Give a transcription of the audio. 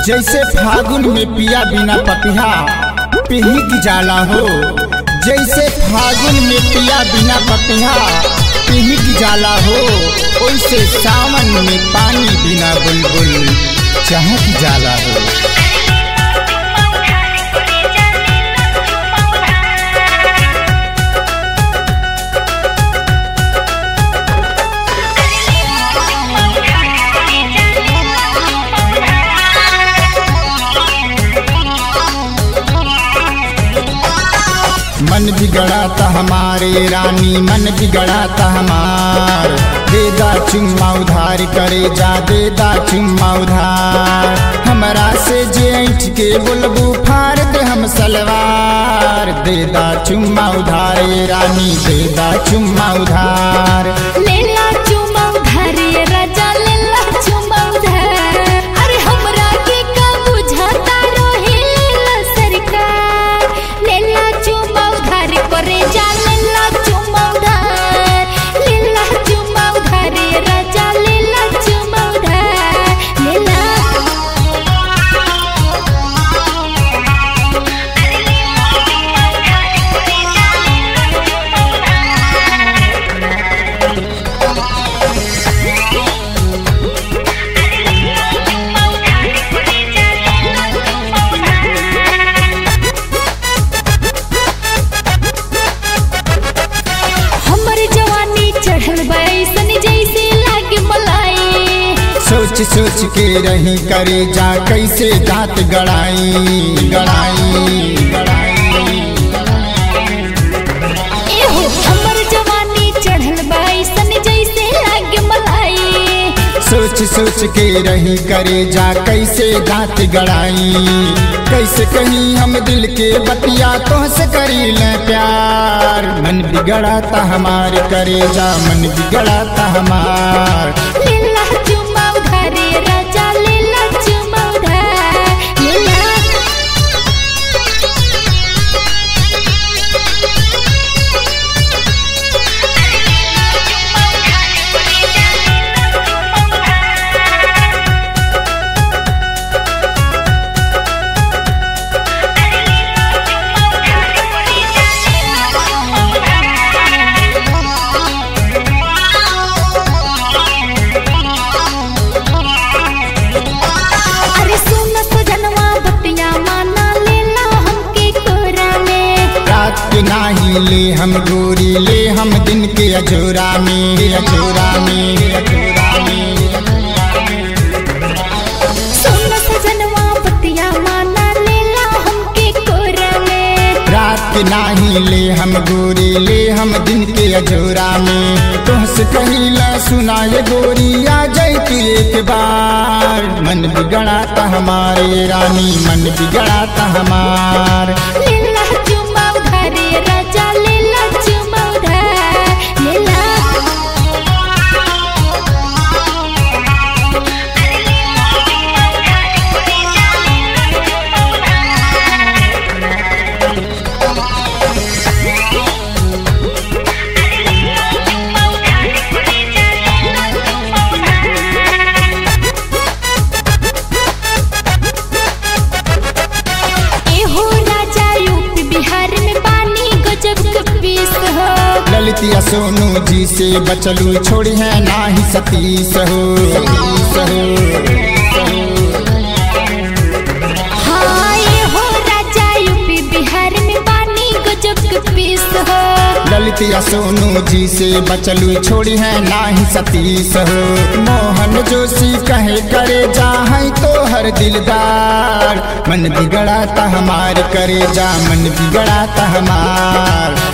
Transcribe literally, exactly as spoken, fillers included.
जैसे फागुन में पिया बिना पपिहा पिही की जाला हो। जैसे फागुन में पिया बिना पपिहा पिही की जाला हो, वैसे सावन में पानी बिना बुलबुल चाह की जाला हो। मन बिगड़ा था हमारे रानी, मन बिगड़ा था हमार। देदा चुम्मा उधार करे जा, देदा चुम्मा उधार। हमरा से जे ऐठ के बोलबू फाड़ दे हम सलवार। देदा चुम्मा उधार रानी, देदा चुम्मा उधार। लेला चुम्मा उधार राजा, लेला चुम्मा उधार। अरे हमरा के का बुझाता रोहिला सरकार। लेला चुम्मा उधार करे जा, लेला चुम्मा उधार। लेला चुम्मा उधार राजा, लेला चुम्मा उधार। लेला सोच सोच के रही करे जा, कैसे दांत गड़ाई गड़ाई गड़ाई। एहो हमर जवानी चढ़ल बाईसन जैसे लागे मलाई। सोच सोच के रही करे जा, कैसे दांत गड़ाई। कैसे कहीं हम दिल के बतिया तोहसे करी ले प्यार। मन बिगड़ा था हमार करे जा, मन बिगड़ा था हमार। लेला चुम्मा उधार राजा, लेला चुम्मा उधार। लेला नाही ले हम गोरी, ले हम दिन के अजोरा में अजोरा में अजोरा में। सुन सजनवा बतिया माना, लेला हमके कोरा में। रात के नाही ले हम गोरी, ले हम दिन के अजोरा में। तुहसे कहिला सुना ये गोरी, आ जाई तू एक बार। मन बिगड़ा था हमारे रानी, मन बिगड़ा था हमार। लेला चुम्मा उधार राजा, लेला चुम्मा उधार। लेला ललितिया सोनू जी से बचलू, छोड़ी है नाही सतीश हो सतीश हो। हाँ ये हो राजा, यूपी बिहार में पानी गजब के पीस हो। ललितिया सोनू जी से बचलू, छोड़ी है नाही सतीश हो। मोहन जोशी कहे करे जा, है तो हर दिलदार। मन बिगड़ा था हमार करे जा, मन बिगड़ा था हमार।